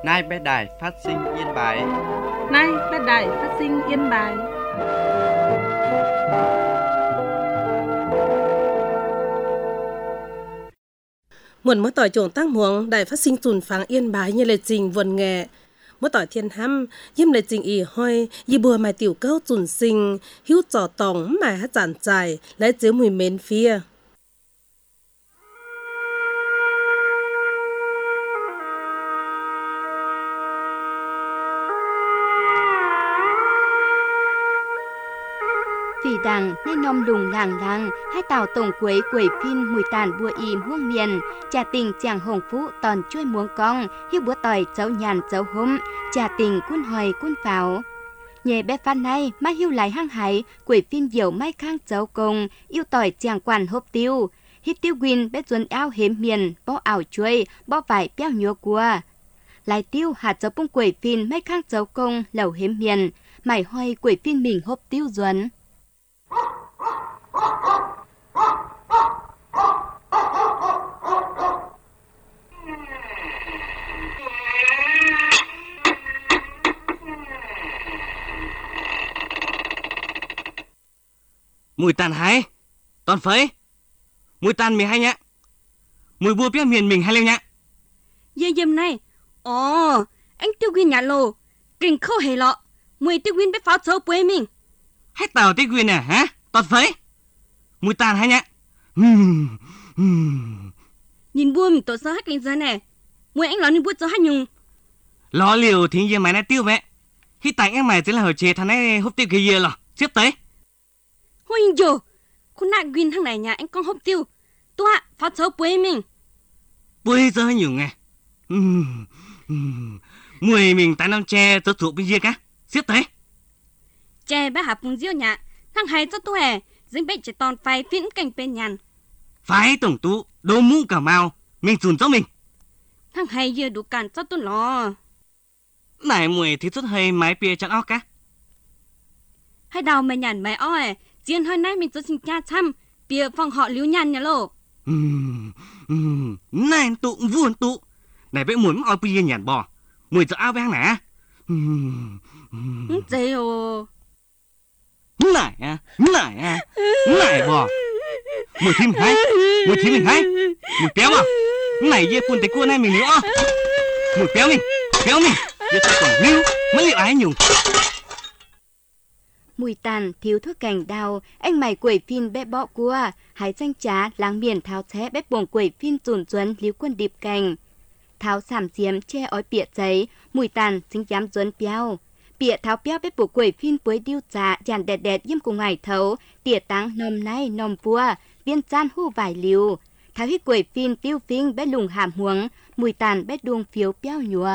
Nay bé đài phát sinh Yên Bái. Nay bé đài phát sinh Yên Bái. Muốn mỗi tỏi trồng tăng muống đài phát sinh tùn pháng Yên Bái như lệ trình vườn nghệ. Mỗi tỏi thiên hăm yếm lệ trình ỉ hoi y bùa mài tiểu câu tùn sinh hiếu trò tòng mài hát giản trải lấy chiếu mùi mến phía. Vì đằng nên nom lùng làng hai tàu tổng quấy quẩy phin mùi tàn bùa im huông miền trà tình chàng hồng phú toàn chuôi muống cong hiu búa tỏi cháu nhàn cháu hôm trà tình cun hòi cun pháo nhẹ bé phan này mai hiu lại hăng hải quẩy phin diều mai khang cháu công yêu tỏi chàng quản hộp tiêu hít tiêu win bé duân ao hếm miền bó ảo chuối bó vải béo nhúa cua lại tiêu hạt cháu bông quẩy phin mai khang cháu công lẩu hếm miền mải hoi quẩy phin mình hộp tiêu duân. Mùi tàn hái toàn phấy mùi tàn mì hay nhá mùi bua biết miền mình hay lên nhá Dêm này anh tiêu quyên nhà lô kinh khâu hề lọ mùi tiêu quyên biết pháo châu quê mình hết tàu tiêu quyên à hả toàn phấy mùi tàn hay nhá nhìn bua mình tổ sơ hát lên giờ này mùi anh nói nên bua cho hát nhung ló liều thì giờ mày đã tiêu mẹ khi tại em mày chính là hồi chế thằng này hút tiêu kia giờ lò tiếp tới Ôi dồi, con nạ quyên thằng này nhà anh con hộp tiêu. Tôi pháo châu quê mình. Bây giờ nhiều nghe. Mùi mình tại năm tre tớ thuộc bên kia cá. Xếp tới. Chè bé hạp vùng diêu nhà. Thằng hay cho tôi dính bếch chỉ toàn phải phiến cảnh bên nhàn. Phải tổng tú, đồ mũ cả màu. Mình dùn cho mình. Thằng hay giờ đủ cản cho tôi lo. Này mùi thì rất hay mái bia chẳng óc cá. Hay đào mày nhàn mày Chiên hơi nay mình cho xin cha chăm bia phòng họ liếu nhàn nhà lộ. Này tụ vuông tụ. Này bé mùi mắc bia nhàn bò. Mùi cho áo bé nè. Dê ồ. Này bò. Mùi thím mình hay. Mùi béo à. Này dê phun tay cua này mình liếu à. Mùi béo mình. Dê tay còn liếu. Mới liệu ai nhung. Mùi tàn thiếu thuốc cành đào anh mày quẩy phin bé bọ cua hái danh trá láng biển tháo xé bé buồng quẩy phin dồn duấn liếu quân điệp cành tháo sảm diếm che ói bịa giấy mùi tàn dính dám duấn béo bịa tháo béo bé buồng quẩy phin bới điêu trà dàn đẹp yếm cùng ngải thấu tỉa táng nòm nay nòm vua viên chan hu vải liều tháo hít quẩy phin tiêu phinh bé lùng hàm huống mùi tàn bé đuông phiếu béo nhùa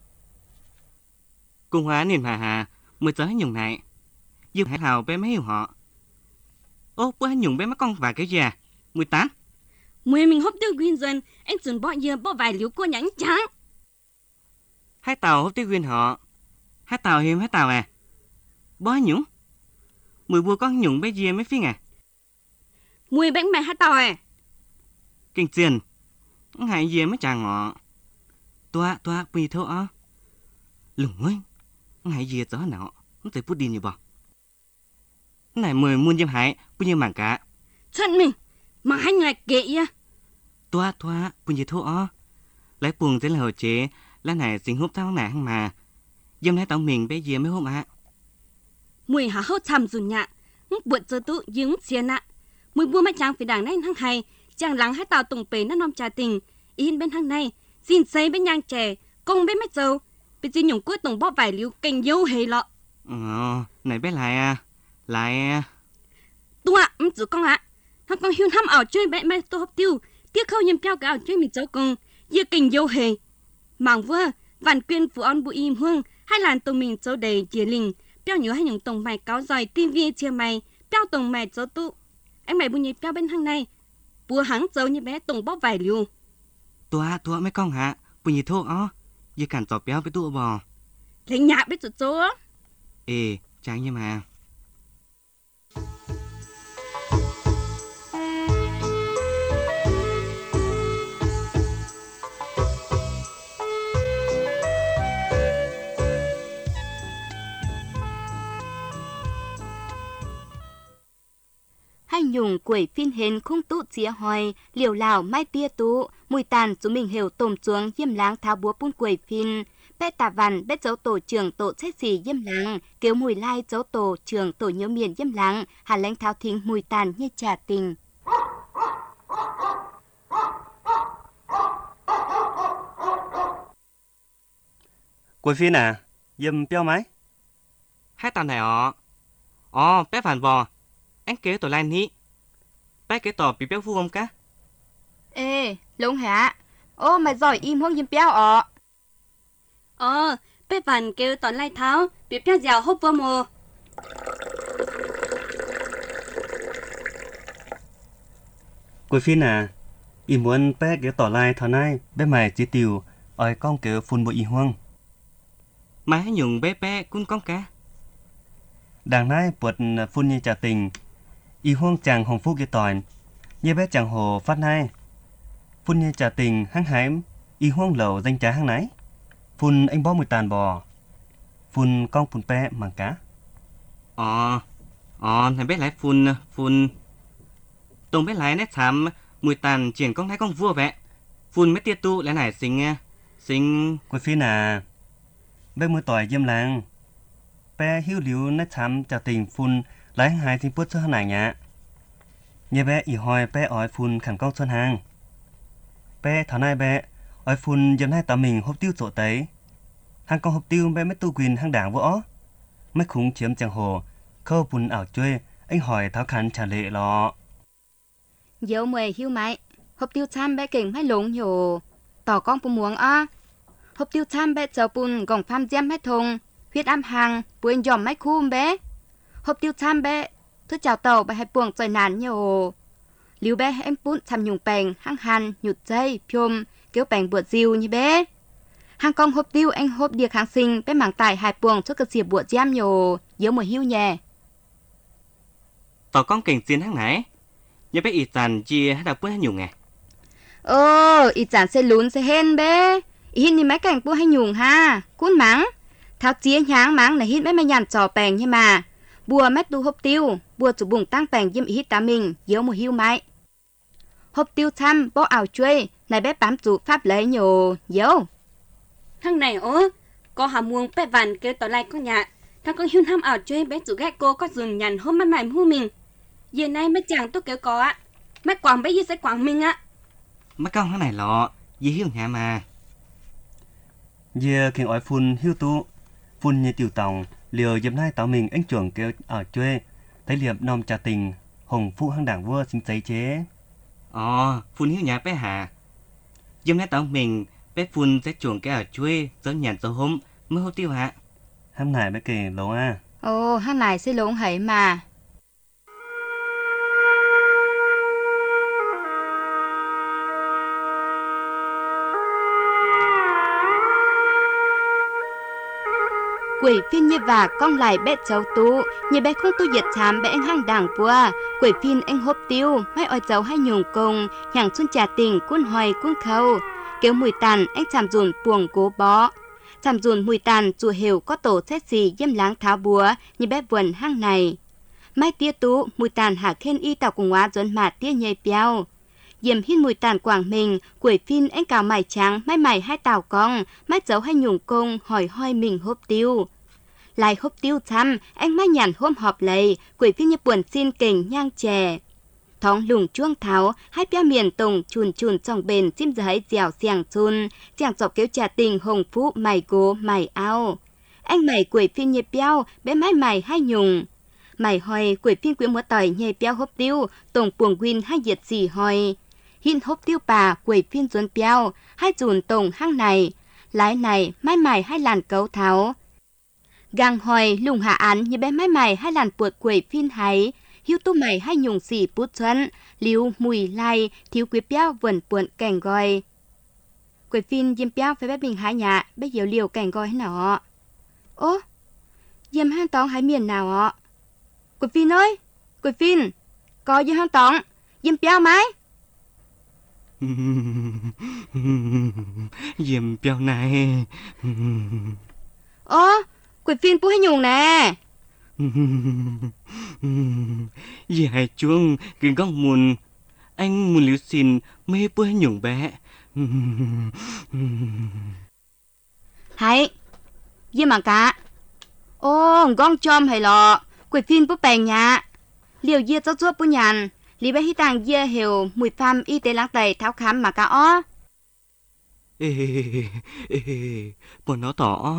Cung hóa niềm hà mới tới nhung này Dương Hải Hào bé mấy hiểu họ. Ô, bữa nhung bé mấy con vài cái gì à? 18. Mùi mình hốp tiêu quyên dần, anh dùn bỏ giờ bỏ vài liếu cô nhánh trắng. Hai tàu hốp tiêu quyên họ. Hai tàu hiếm hai tàu à? Bó nhung. Mùi bua con nhung bé gì mấy phiên à? Mùi bánh mẹ hai tàu à? Kinh tiền. Hai gì mấy chàng ngọ. Toa, bùi thô á. Lùng ơi. Hai gì đó nào. Nó tới bút đi như bò. Này mười muôn dâm hại, bút như mảng cả. Chân mình, mà hai ngày kệ ya. Toa, bút như thô ó. Lấy buồn tới là hồi chế, lá này xin hút tháo nạ hăng mà. Dâm lấy tao mình bé dìa mới hút ạ. Mùi hả hốt chằm dùn nhạ. Bụt giờ tụ dứng xiên ạ. Mùi bua mấy chàng phải đảng này hăng hay. Chàng lắng hai tàu tổng bế nó nòm trà tình. In bên hăng này, xin xây bên nhang trẻ, công bên mách dâu. Bên dì nhung cuối tổng bó vài liêu cành dâu hề lọ. Này bé lại à. Tụ ạ, giữ con ạ. Hằng con hiên hăm ảo chơi bẹ mẹ tô hộp tiêu. Tiếc khâu nhầm keo cái ảo chơi mình cháu cùng. Dìa cành dâu hề. Mảng vơ, vạn quyên phụ on bụi im hương. Hai làn tổng mình cháu đầy dìa linh. Béo nhớ hai những tổng mày cáo giỏi tivi chia mày. Béo tổng mày cháu tụ. Anh mày bùi nhảy béo bên hăng này. Bùa hắng cháu như bé tổng bó vài liêu. Tụa mấy con hả? Bùi nhảy thô ó. Dìa cản tỏ béo với tụa bò. Lấy nhạc biết tụi cháu á. Ê, chẳng như mà. hai nhung quẩy phiên hên khung tụ chia hoi liều lào mai tia tụ mùi tàn chúng mình hiểu tôm chuông diêm láng tháo búa bún quẩy phiên bé tà văn bé dấu tổ trưởng tổ chết gì diêm láng kéo mùi lai dấu tổ trưởng tổ nhớ miền diêm láng hà lãnh tháo thính mùi tàn như trà tình. Quỷ phiên à, dùm béo máy. Hai tàu này bé phản bò. Anh kế tổ lai ní. Bé kế tổ bị béo phu không cá? Ê, lông hả? Ô, mày giỏi im hông diêm béo bé vằn kêu tòn lai tháo, bị béo dào hốt vô mồ. Quỷ phiên à, ý muốn bé kế tỏ lai thọ nay, bé mày chỉ tiêu, ỏi con kế phun bộ ý hoang. Mày hãy nhung bé cũng con cá. Đằng nay bột phun như trà tình, ý hoang chàng hồng phúc kế tỏi, như bé chàng hồ phát nay. Phun như trà tình hăng hái, ý hoang lẩu danh trá hăng nái. Phun anh bó mùi tàn bò, phun con phun bé màng cá. Này bé lại phun. Tùng bé lại nét thảm mùi tàn chuyển con thái con vua vẹ. Phun mấy tia tu lại này xinh. Quỷ phiên à, bé mùi tỏi diêm làng. Bé hiếu liu nét thảm trà tình phun lại hăng hái thì bút cho hăng này nhá. Như bé ý hỏi bé ói phun khẳng con xuân hàng. Bé thảo nay bé ói phun dầm hai tà mình hộp tiêu chỗ tấy. Hàng con hộp tiêu bé mới tu quyền hàng đảng võ. Mấy khúng chiếm chàng hồ, khâu phun ảo chơi, anh hỏi tháo khăn trả lệ lọ. Dẫu mày hiu mày, hộp tiêu chăm bé kỉnh hay lúng nhổ. Tỏ con phụ muống hộp tiêu chăm bé chờ bùn gồng pham diêm hay thùng. Huyết âm hàng, buồn dòm mấy khum bé. Hộp tiêu chăm bé, thứ chào tàu bé hay buông trời nản nhổ. Liu bé em bún chăm nhung bèng, hăng hàn, nhụt dây, phiôm, kéo bèng bụa diêu như bé. Hàng con hộp tiêu anh hộp điệc hàng sinh, bé mảng tải hai buông cho cơ xìa bụa giam nhổ. Dẫu mùa hiu nhè. Tỏ con cảnh chiến hăng nái. Như bé ý tàn chia hay đọc bữa hay nhung à? Ý chán xe lún xe hên bé. Ý hình thì mấy cảnh bữa hay nhung ha. Cún mắng. Tháo chia nháng mắng là hít mấy mày nhàn trò bèng như mà. Bùa mét đu hộp tiêu. Bùa chủ bùng tăng bèng diêm ý hít tá mình. Dẫu mùa hiu mãi. Hộp tiêu chăm bó ảo chuối. Này bé bám chủ pháp lấy nhổ. Dẫu. Thằng này có hà muông bé vằn kêu tòn lai con nhạ. Thằng con hiu thăm ảo chuối bé chủ ghét cô có dùn nhằn hôm mai mày hú mình. Giờ nay mấy chàng tôi kêu có á. Mấy quảng bé gì sẽ quảng mình á. Mấy con này lọ. Dì hiu nhà mà. Giờ khiến ói phun hiu tu. Phun như tiểu tòng, liều dầm nay tao mình anh chuẩn kêu ở chuê. Thấy liệp nòm trà tình, hồng phụ hăng đảng vua xinh giấy chế. Phun hiu nhà bé hả? Dầm nay tao mình bé phun sẽ chuẩn cái ở chuê, dấu nhàn dấu hôm, mới hô tiêu hả? Hâm này bé kì lỗ à. Hàng này sẽ lốn hãy mà. Quỷ phiên như và con lại bé cháu tu, như bé không tu diệt chám bé anh hăng đảng vua. Quỷ phiên anh hộp tiêu, mấy oi cháu hay nhung công, hàng xuân trà tình, cuốn hoài cuốn khâu. Kéo mùi tàn, anh chàm dùn buồng cố bó. Chàm dùn mùi tàn, chùa hiểu có tổ xét gì diêm láng tháo búa, như bé vườn hăng này. Mai tia tú, mùi tàn hạ khen y tàu cùng hóa dồn mà tia nhây béo. Diệm hít mùi tàn quảng mình, quỷ phiên anh cào mải trắng, mai mải hai tàu cong, mai cháu hay nhung công, hỏi hoi mình hộp tiêu. Lại hộp tiêu chăm, anh mai nhàn hôm họp lấy, quỷ phiên như buồn xin kình nhang chè. Thóng lùng chuông tháo, hai béo miền tùng chùn trong bền chim giấy dẻo xiàng chun, chàng chọc kéo trà tình hồng phú mày gố mày ao. Anh mày quỷ phiên nhẹ béo, bé mái mày hai nhung. Mày hỏi quỷ phiên quỷ múa tỏi nhẹ béo hộp tiêu, tổng buồng quyên hai diệt gì hỏi. Hin hộp tiêu bà quỷ phiên duân béo, hai chùn tổng hang này. Lái này mái mày hai làn cấu tháo. Gang hỏi lùng hạ án như bé mái mày hai làn puột quỷ phiên háy. Hiu tu mày hai nhung xỉ bút xuân, liu mùi lai, thiếu quý béo vườn buồn cảnh gọi. Quỷ phiên diêm béo phải bé bình hai nhà, bé hiểu liều cảnh gọi nọ. Diêm hang tóng hai miền nào ạ? Quỷ phiên ơi, quỷ phiên, có diêm hang tóng, diêm béo mái. Diêm béo này. Quỷ phiên bố hai nhung nè. Dì hai chuông kinh gong mùn. Anh muốn liu xin mê bơi nhung bé. Hay, dì mà cả. Ô, gong chom hay lọ, quỷ phim bố bèn nhá. Liều dì cho chúa bố nhàn, lý bé hít tàng dì hiểu mùi pham y tế lãng tầy tháo khám mà cả ó. Bọn nó tỏ.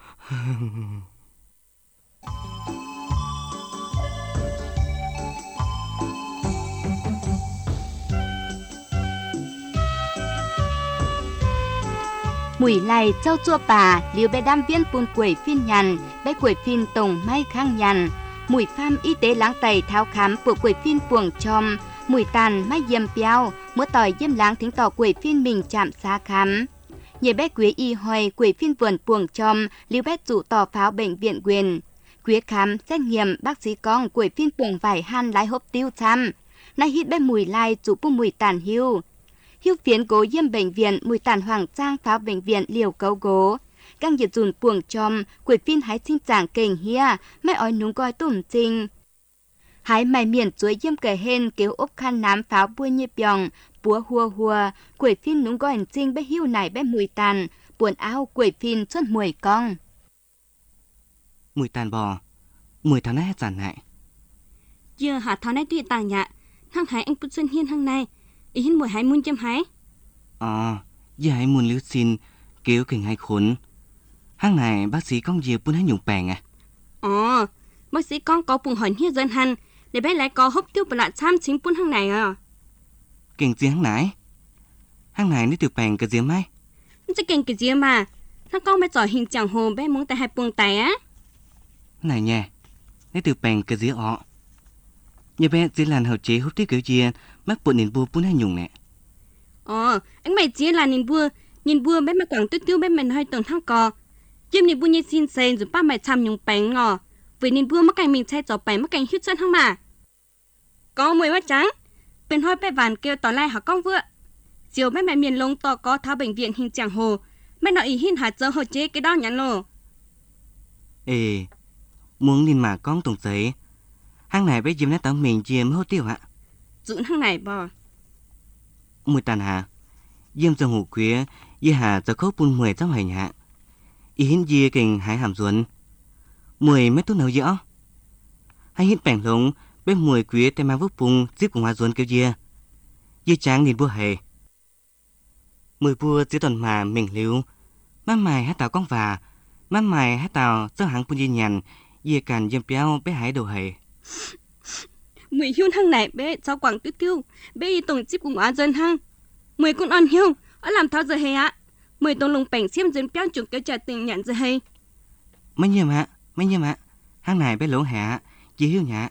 Mùi lại châu chua bà, liều bé đam viên bùn quẩy phiên nhằn, bé quẩy phiên tổng may khang nhằn. Mùi pham y tế lãng tầy tháo khám của quẩy phiên puồng chom, mùi tàn may dầm béo, múa tỏi dâm láng thính tỏ quẩy phiên mình chạm xa khám. Nhờ bé quế y hoài quẩy phiên vườn puồng chom, liều bé chủ tỏ pháo bệnh viện quyền. Quế khám, xét nghiệm, bác sĩ con quẩy phiên puồng vải han lái hộp tiêu chăm. Nay hít bé mùi lai chủ bu mùi tàn hiu. Hiếu phiến cố yêm bệnh viện mùi tàn hoàng trang pháo bệnh viện liều cấu gố. Căng nhiệt dùn puồng chom, quỷ phiên hái sinh trạng kềnh hia, mai ói núng coi tùm trinh. Hái mày miền chuối yêm kề hên kéo ốp khăn nám pháo bua nhịp bòng, búa hùa hùa, quỷ phiên núng coi hình trinh bé hiu này bé mùi tàn, buồn áo quỷ phiên suốt mùi cong. Mùi tàn bò, mùi tàn nát giản lại. Giờ hả tháo này tùy tàng nhạ, thằng hái anh bút xuân hiên hằng này, ý hiên mùi hái muôn châm hái. Dì hai muốn liu xin kéo kình hai khốn. Hàng này bác sĩ con dìa bún hai nhung bèng à? Bác sĩ con có bùng hỏi hiên dân hẳn, để bé lại có hốc tiêu bà lạ chăm chính bún hằng này à? Kình gì hàng này? Hàng này nếu tiểu bèng cái gì mai? Chứ kình cái gì mà, thằng con bé giỏi hình chẳng hồ bé muốn tại hai buông tay á. Này nha, nếu tiểu bèng cái gì ọ? Nhà bé chỉ làm hậu chế hút tiêu kiểu gì mắc bụi nền bùa bún hai nhung nè. Anh mày chỉ là nhìn bùa bé mà quảng tiêu bé mình hơi tưởng thằng cò. Chim nhìn bùa như xin sen rồi ba mày chăm nhung bánh ngò. Vì nhìn bùa mắc cành mình xe giỏ bánh mắc cành hít chân hăng mà. Có mùi mắt trắng, bên hôi bé vàn kêu tỏ lai hả con vựa. Chiều bé mẹ miền lông to có tháo bệnh viện hình chẳng hồ. Bé nói ý hin hạt dơ hồ chế cái đó nhắn lô. Muốn nhìn mà con tổng giấy. Hàng này bé dìm nét tao mình chia mới hốt tiêu ạ. Dũng hàng này bò. Mùi tàn hả? Diêm dòng hủ quế, dì hà giờ khóc bùn 10 trong hành hạ. Ý hiến dì kình hái hàm ruốn. 10 mấy tốt nấu dỡ. Hay hiến bẻng lống, bên 10 quế tên mang vốc bùng díp của hoa ruốn kêu dìa. Dì tráng nhìn bùa hề. 10 bùa dưới tuần mà mình lưu. Má mày hát tàu con và. Má mày hát tàu do hàng bùn dì nhằn. Dì càn dìm béo bé hái đồ hề. 10 hiôn hăng này bé cháu quảng tiêu bé y tổng chip cùng án dân hăng 10 con ăn hiêu ở làm tháo giờ hay ạ 10 tổng lồng bảnh xiêm dân béo chuột kéo trả tình nhận giờ hay mấy nhiêu ạ hăng này bé lỗ hạ dì hiêu nhạ.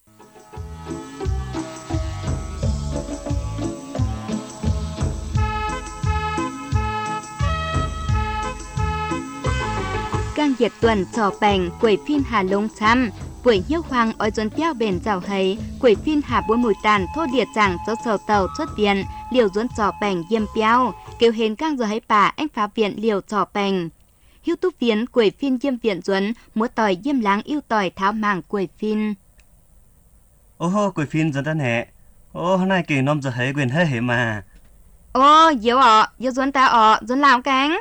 Căng nhiệt tuần trò bảnh quẩy phiên hà lông chăm. Quẩy nhiêu hoàng ở dồn béo bền giàu hấy, quẩy phiên hà bún mùi tàn thô liệt chẳng cho sầu tàu xuất viện, liều dồn trò bành yêm béo, kêu hến căng giờ hấy bà anh phá viện liều trò bành. Hiếu túc phiến quẩy phiên yêm viện dồn, múa tỏi yêm láng yêu tỏi tháo màng quẩy phiên. Quẩy phiên dồn ta nè, hôm nay kỳ nôm giờ hấy quyền hơi hế mà. Dấu dồn ta dồn làm cánh.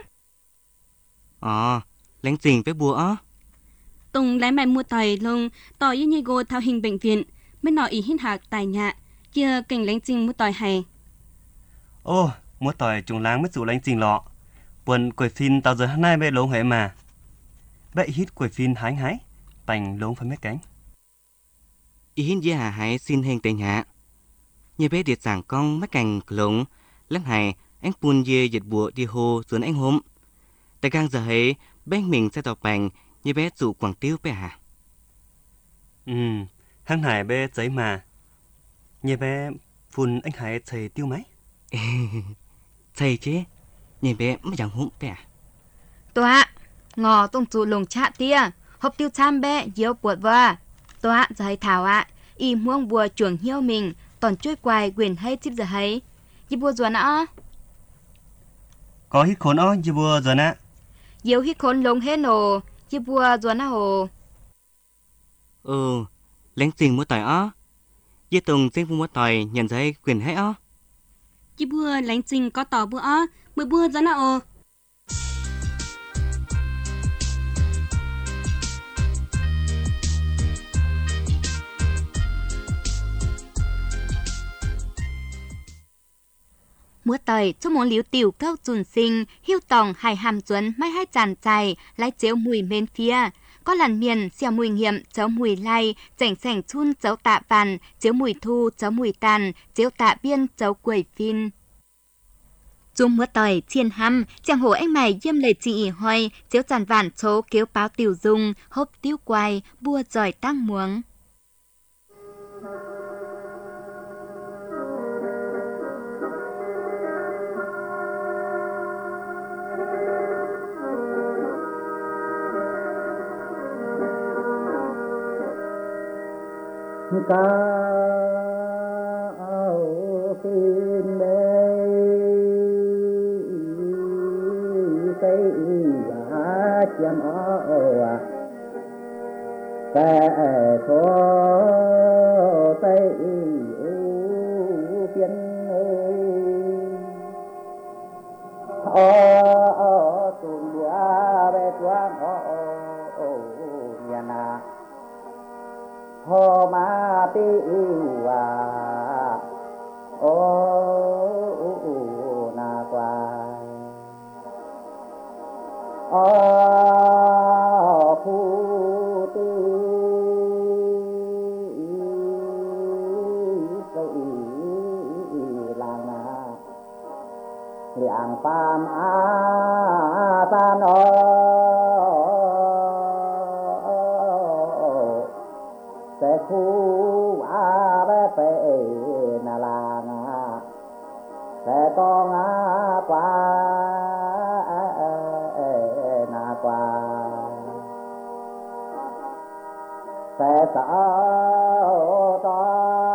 Lánh trình với bùa ó. Tùng lấy mày mua tỏi lông tỏi như gô thao hình bệnh viện mới nói ý hiến hạc tài nhạ kia cảnh lánh trình mua tỏi hay. Mua tỏi trùng láng mới dụ lánh trình lọ. Buồn quẩy phiên tao giờ hôm nay bê lông hế mà. Bậy hít quẩy phiên hái bành lông phải mấy cánh. Ý hiến dì hà hãy xin hình tên hạ. Nhà bé điệt giảng con mấy cành lông lắm hài anh buồn dê dịch bùa đi hồ xuống anh hôm. Tại gang giờ hấy bé mình sẽ tỏ bành như bé dụ quảng tiêu bé hả? Hàng này bé giấy mà. Như bé phun anh Hải thầy tiêu mấy? Thầy chứ, như bé mới chẳng hụm bé à? Tòa, ngò tông trụ lồng chạ tia, hộp tiêu chăm bé dấu buộc vợ. Tòa, giờ hay thảo ạ, y muông bùa chuồng hiêu mình, toàn trôi quài quyền hay chip giờ hay. Dì bùa ruột ạ? Có hít khốn ó, dì bùa ruột ạ. Dấu hít khốn lông hết nổ. Dì bùa ruột ạ hồ. Lánh trình mua tỏi ó. Dê tùng xin phụ một tỏi nhận thấy quyền hay ó. Chị bùa lánh trình có tỏ bùa ó, bùa bùa ra nào. Múa tời cho món liếu tiểu cao dùn sinh, hiu tòng hải hàm duấn mai hai tràn dài, lái chéo mùi mên phía. Có làn miền xèo mùi nghiệm cháu mùi lay, chảnh sảnh chun cháu tạ bàn, chéo mùi thu cháu mùi tàn, chéo tạ biên cháu quẩy phin. Chung múa tời chiên hăm, chàng hổ anh mày diêm lệ chị ỉ hoài, chéo tràn vạn chố kéo báo tiểu dung, hốp tiêu quay, bua giỏi tăng muống. Cao tin đây cây giá chém ở kẻ thua tây phiên tuần bữa về quang nhà na ho ma pi wa na qua phu ti sei lang na liang pam tan sẽ khu bé phê nà làng sẽ con qua nà qua sẽ sợ to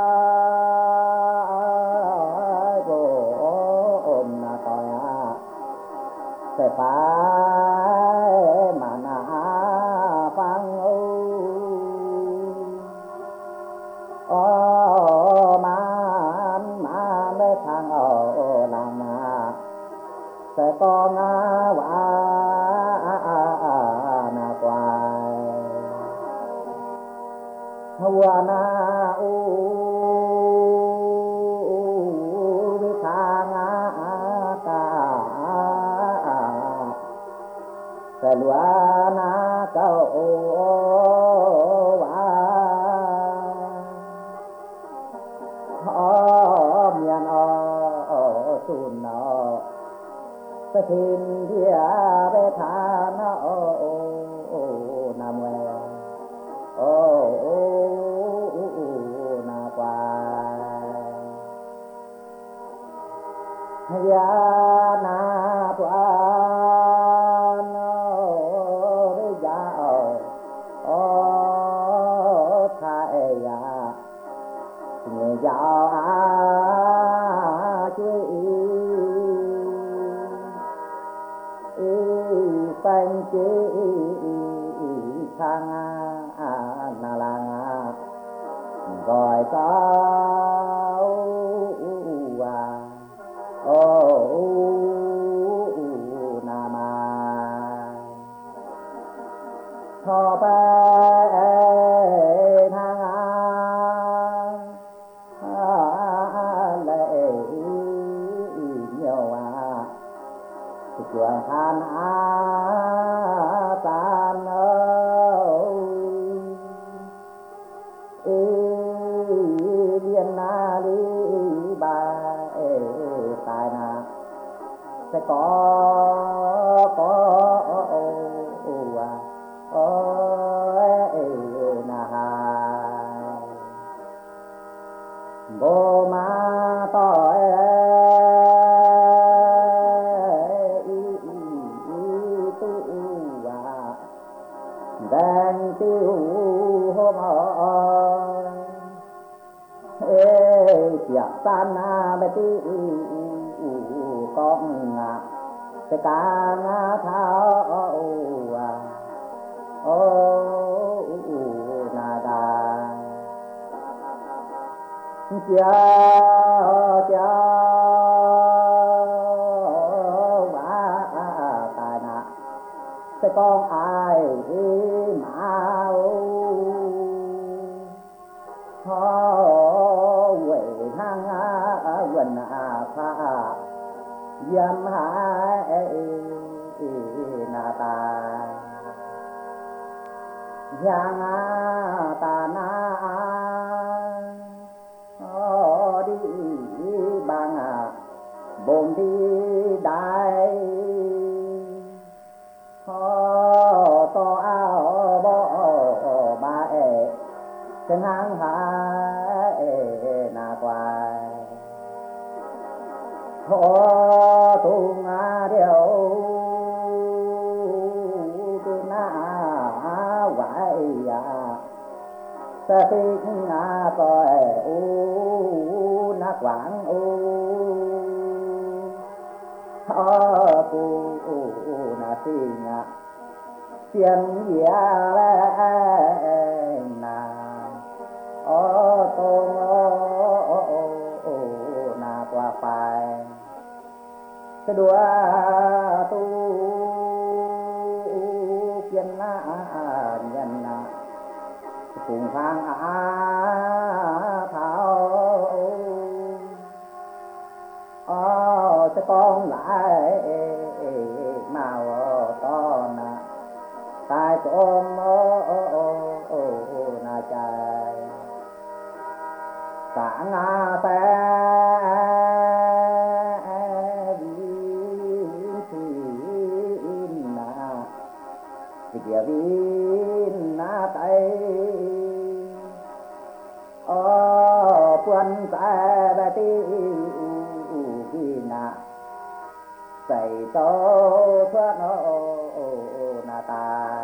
gồm nà tỏi sẽ phải mà nà phăng mấy thằng ở làng sẽ con quả na quài hoa na biết thằng ta sẽ lúa na câu miền tuần sẽ thiên địa về thà nam nghe na qua ya na tuan về giàu thay ya nhẹ giàu phanh chế sang na lang gọi cao na ma thọ bé thang lệ nhiều trường than tan liên na đi ba tài na sẽ có na bố má tỏi đang tiêu hôm chiếc tan bê tiêu con sẽ cá tháo na đà tài nạ sẽ con ai mà ho quỷ hang quần pha dâm hai na ta giang ta na đi bằng bồn đi đại to áo bỏ ba chân hang hai na quài tung điều cái na quài sa tinh coi na quảng na sinh tiền nghĩa na tô na qua phải cái đua tu kiên na nhân na cùng khang thảo cho con lại màu to na tai tôm na chạy cả ngà té vin na kia vin na tay quân tay ba ti na say tô thoát nó na ta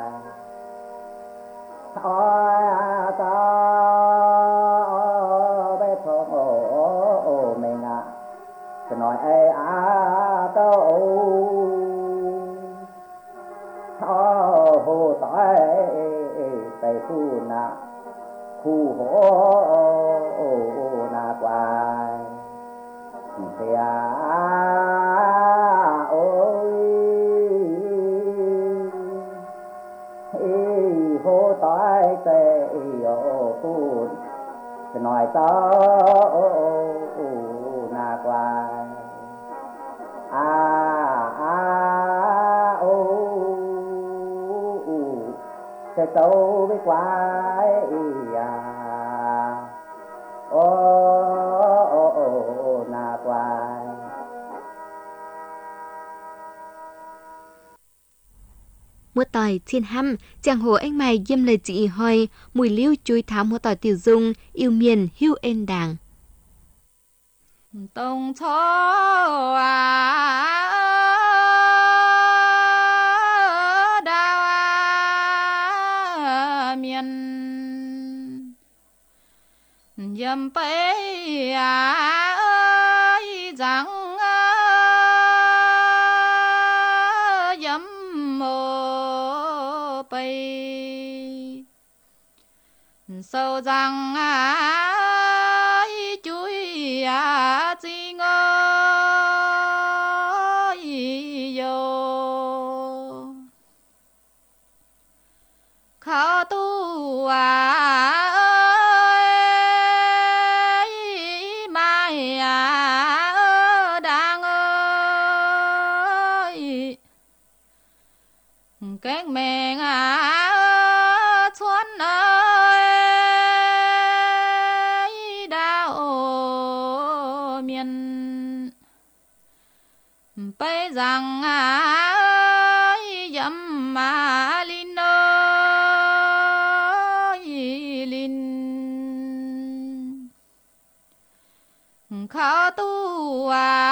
ta bé thô mìnhจะnói ai câu hồ tỏi tay phu na khu hổ na quài thì hô tỏi tê phuจะnói tao na quài sẽ tâu với quái na quài. Mua tỏi thiên hăm, chàng hồ anh mày dâm lời chị hỏi, mùi lưu chui thám mua tỏi tiểu dung, yêu miền hưu ên đàng. Tông chó đào miền dâm bấy rằng dâm mô bấy sâu rằng chuối chi ngơi vô khó tu mai đang ơi các mẹ xuân ơi đau miền bây rằng dâm mà linh ơi linh khó tu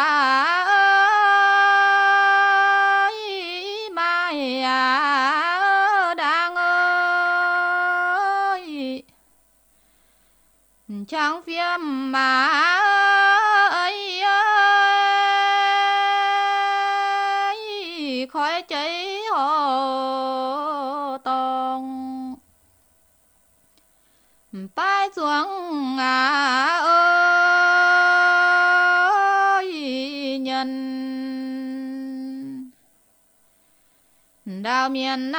mai đang ơi chẳng phiếm mà ấy khói cháy hồ tòng bay xuống ơi đào miền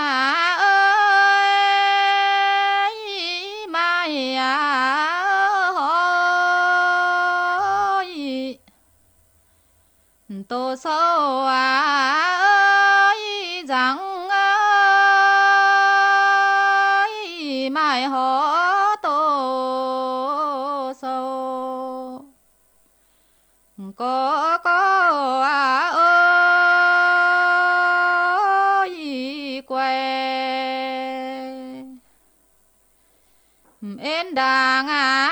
ơi mai ơi tô sâu ơi rằng ơi mai hó tô sâu có ơi quê em đàng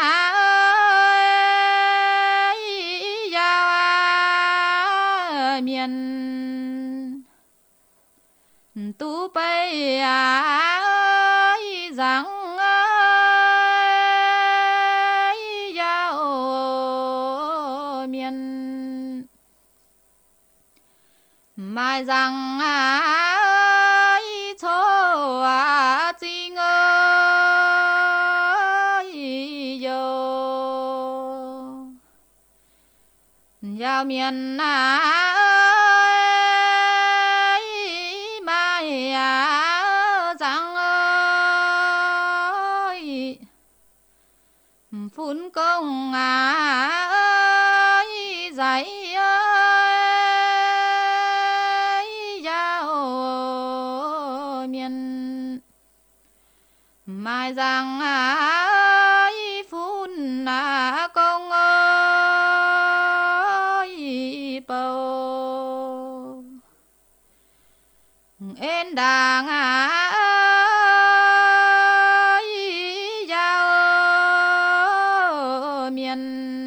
ơi giao miền tú bay ơi rằng ơi giao miền mai rằng ơi cho chính ơi yo giao miền ơi mai rằng ơi phun công ơi dạy ơi giao miền mai rằng ơi phun công ơi bầu em đàng ơi giao miền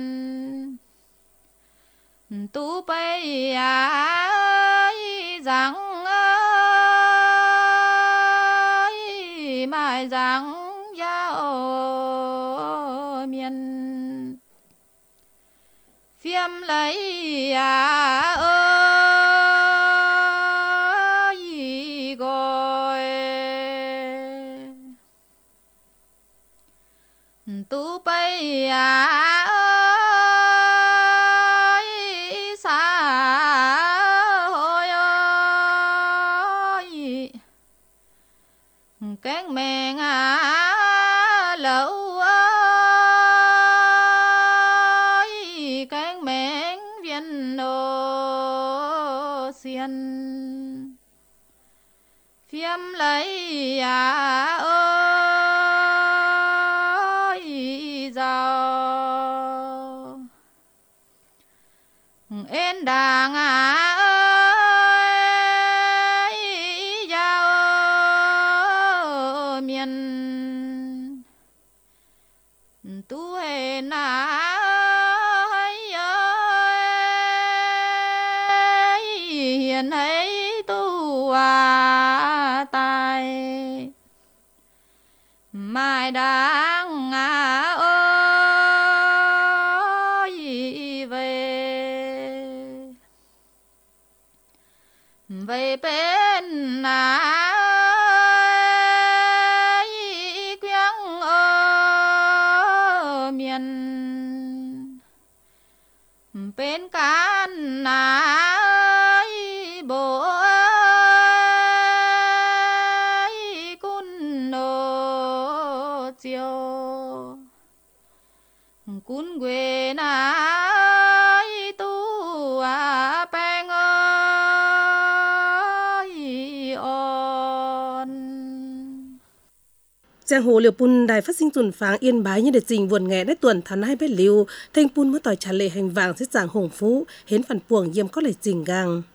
tú bay ơi rằng ơi mai rằng giao miền phiêm lấy ơi gọi tú bay ơi xa hồi ơi cánh mẹ lẩu ơi cánh mẹ viên nô xiên phiêm lấy ơi giàu em đàng ơi giao miền tu hên ơi hiền ấy tu tài mai đang ơi về bên ơi quyang ở miền bên can ơi bộ ơi cún nô chiều cún quê ơi tu beng Giang hồ liều pun đài phát sinh tuần pháng yên bái như để trình vườn nghè đất tuần tháng 2 bét liu thanh pun mới tỏi trả lệ hành vàng xét giảng hồng phú hến phản puồng yếm có lệ trình gang